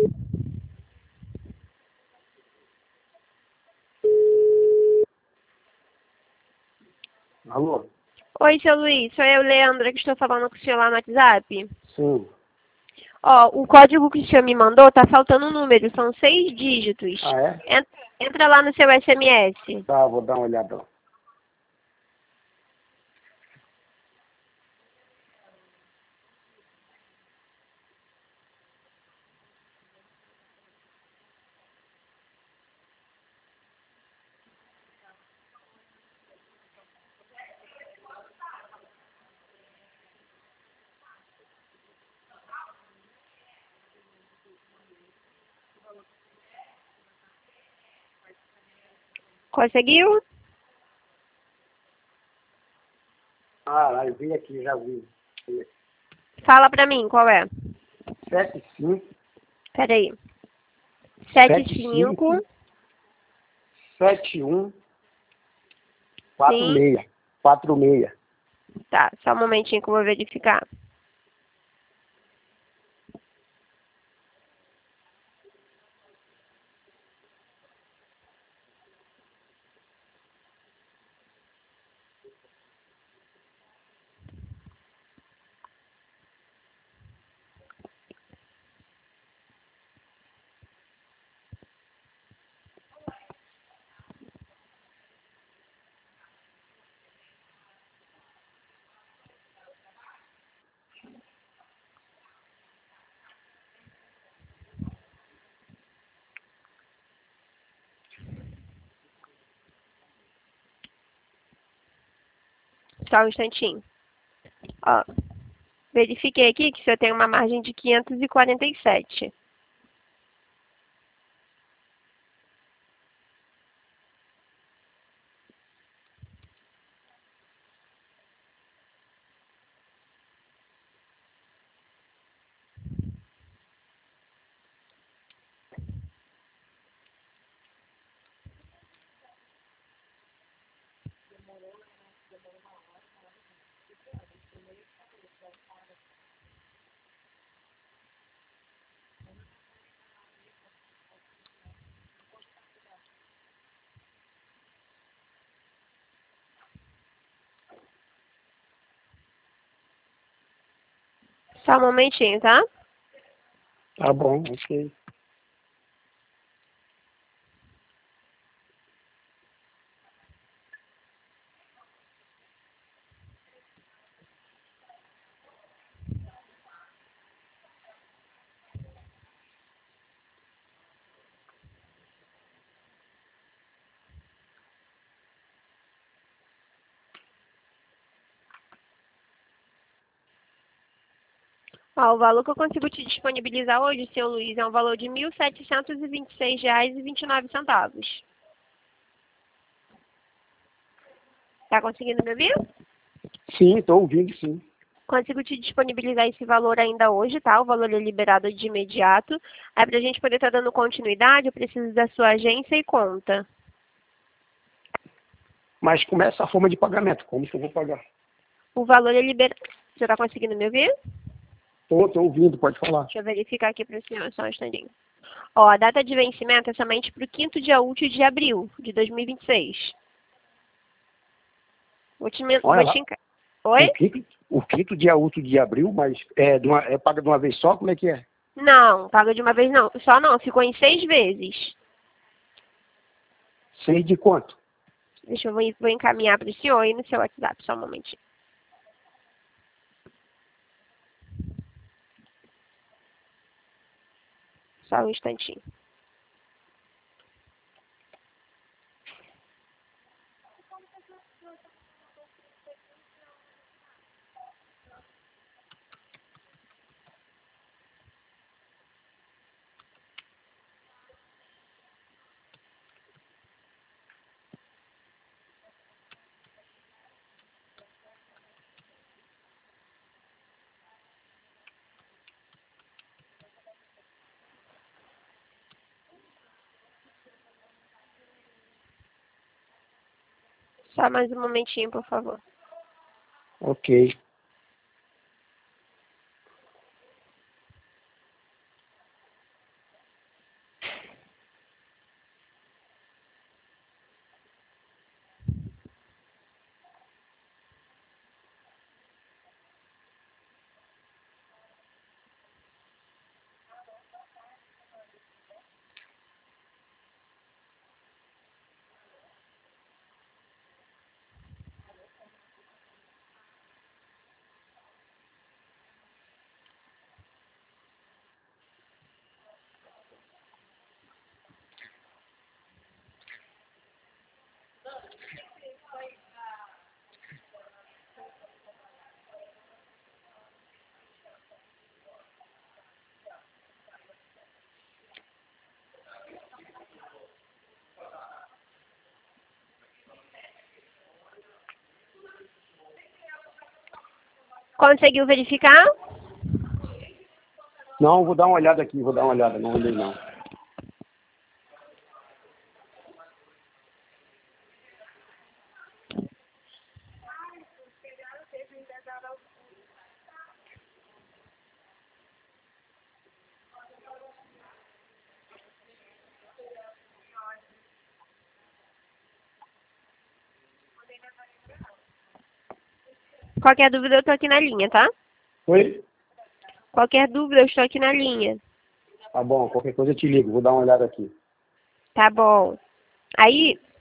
Alô? Oi, seu Luiz, sou eu, Leandra, que estou falando com o senhor lá no WhatsApp. Sim. Ó, o código que o senhor me mandou tá faltando um número, são 6 dígitos. Ah, é? Entra lá no seu SMS. Tá, vou dar uma olhada lá. Conseguiu? Ah, eu vi aqui, já vi. Fala pra mim, qual é? 75 Peraí. 75 75. 71 Sim. 46. 46. Tá, só um momentinho que eu vou verificar. Só um instantinho. Ó, verifiquei aqui que o senhor tem uma margem de 547. Só um momentinho, tá? Tá bom, ok. Ó, o valor que eu consigo te disponibilizar hoje, seu Luiz, é um valor de R$ 1.726,29. Tá conseguindo me ouvir? Sim, estou ouvindo, sim. Consigo te disponibilizar esse valor ainda hoje, tá? O valor é liberado de imediato. Aí, pra gente poder estar dando continuidade, eu preciso da sua agência e conta. Mas como é essa forma de pagamento? Como que eu vou pagar? O valor é liberado. Você tá conseguindo me ouvir? Tô ouvindo, pode falar. Deixa eu verificar aqui para o senhor, só um instantinho. Ó, a data de vencimento é somente para o quinto dia útil de abril de 2026. Olha lá, Oi? o quinto dia útil de abril, mas paga de uma vez só? Como é que é? Não, paga de uma vez não. Só não, ficou em 6 vezes. 6 de quanto? Deixa eu vou encaminhar para o senhor aí no seu WhatsApp, só um momentinho. Só um instantinho. Só mais um momentinho, por favor. Ok. Conseguiu verificar? Não, vou dar uma olhada aqui, não olhei não. Qualquer dúvida, eu estou aqui na linha, tá? Oi? Qualquer dúvida, eu estou aqui na linha. Tá bom, qualquer coisa eu te ligo, vou dar uma olhada aqui. Tá bom. Aí,